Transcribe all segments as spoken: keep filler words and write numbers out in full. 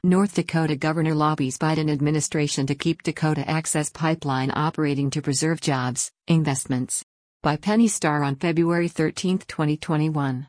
North Dakota governor lobbies Biden administration to keep Dakota Access Pipeline operating to preserve jobs, investments. By Penny Starr on February thirteenth, twenty twenty-one.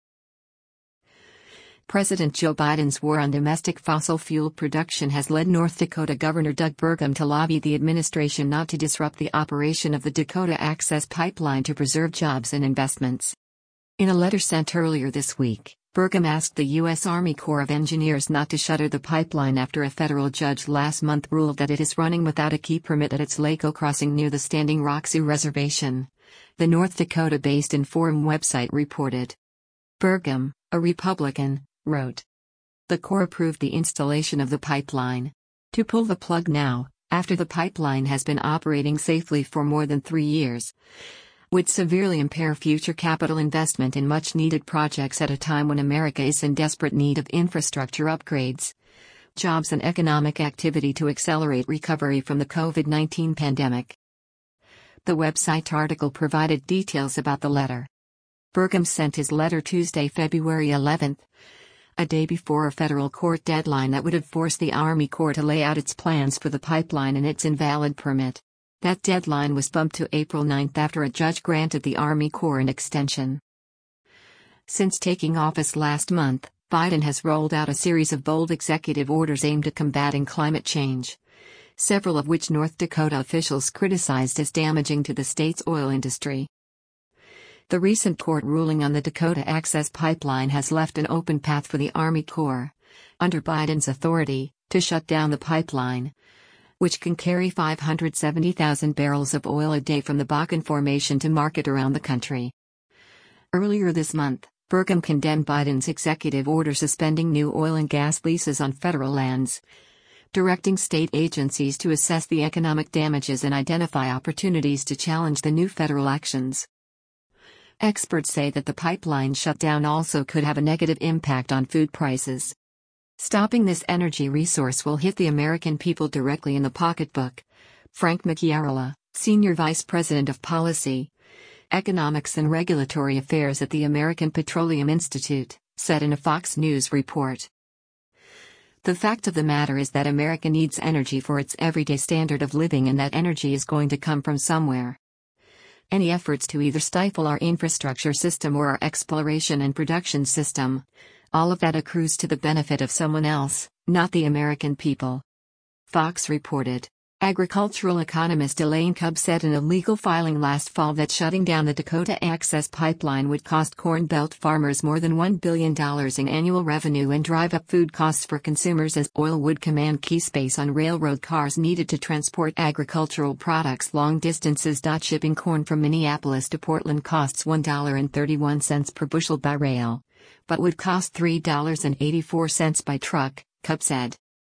President Joe Biden's war on domestic fossil fuel production has led North Dakota Governor Doug Burgum to lobby the administration not to disrupt the operation of the Dakota Access Pipeline to preserve jobs and investments. In a letter sent earlier this week, Burgum asked the U S Army Corps of Engineers not to shutter the pipeline after a federal judge last month ruled that it is running without a key permit at its Laco crossing near the Standing Rock Sioux Reservation. The North Dakota-based Inform website reported. Burgum, a Republican, wrote. The Corps approved the installation of the pipeline. To pull the plug now, after the pipeline has been operating safely for more than three years, would severely impair future capital investment in much-needed projects at a time when America is in desperate need of infrastructure upgrades, jobs and economic activity to accelerate recovery from the COVID nineteen pandemic. The website article provided details about the letter. Burgum sent his letter Tuesday, February eleventh, a day before a federal court deadline that would have forced the Army Corps to lay out its plans for the pipeline and its invalid permit. That deadline was bumped to April ninth after a judge granted the Army Corps an extension. Since taking office last month, Biden has rolled out a series of bold executive orders aimed at combating climate change, several of which North Dakota officials criticized as damaging to the state's oil industry. The recent court ruling on the Dakota Access Pipeline has left an open path for the Army Corps, under Biden's authority, to shut down the pipeline, which can carry five hundred seventy thousand barrels of oil a day from the Bakken Formation to market around the country. Earlier this month, Burgum condemned Biden's executive order suspending new oil and gas leases on federal lands, directing state agencies to assess the economic damages and identify opportunities to challenge the new federal actions. Experts say that the pipeline shutdown also could have a negative impact on food prices. Stopping this energy resource will hit the American people directly in the pocketbook, Frank Macchiarola, Senior Vice President of Policy, Economics and Regulatory Affairs at the American Petroleum Institute, said in a Fox News report. The fact of the matter is that America needs energy for its everyday standard of living, and that energy is going to come from somewhere. Any efforts to either stifle our infrastructure system or our exploration and production system, all of that accrues to the benefit of someone else, not the American people. Fox reported. Agricultural economist Elaine Kubb said in a legal filing last fall that shutting down the Dakota Access Pipeline would cost Corn Belt farmers more than one billion dollars in annual revenue and drive up food costs for consumers, as oil would command key space on railroad cars needed to transport agricultural products long distances. Shipping corn from Minneapolis to Portland costs one dollar and thirty-one cents per bushel by rail, but would cost three dollars and eighty-four cents by truck, Kubb said.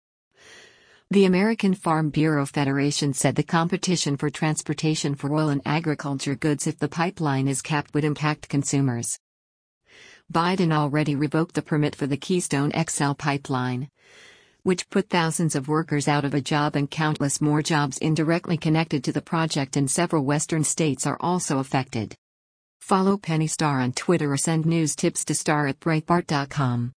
The American Farm Bureau Federation said the competition for transportation for oil and agriculture goods if the pipeline is capped would impact consumers. Biden already revoked the permit for the Keystone X L pipeline, which put thousands of workers out of a job, and countless more jobs indirectly connected to the project in several western states are also affected. Follow Penny Starr on Twitter or send news tips to Starr at Breitbart dot com.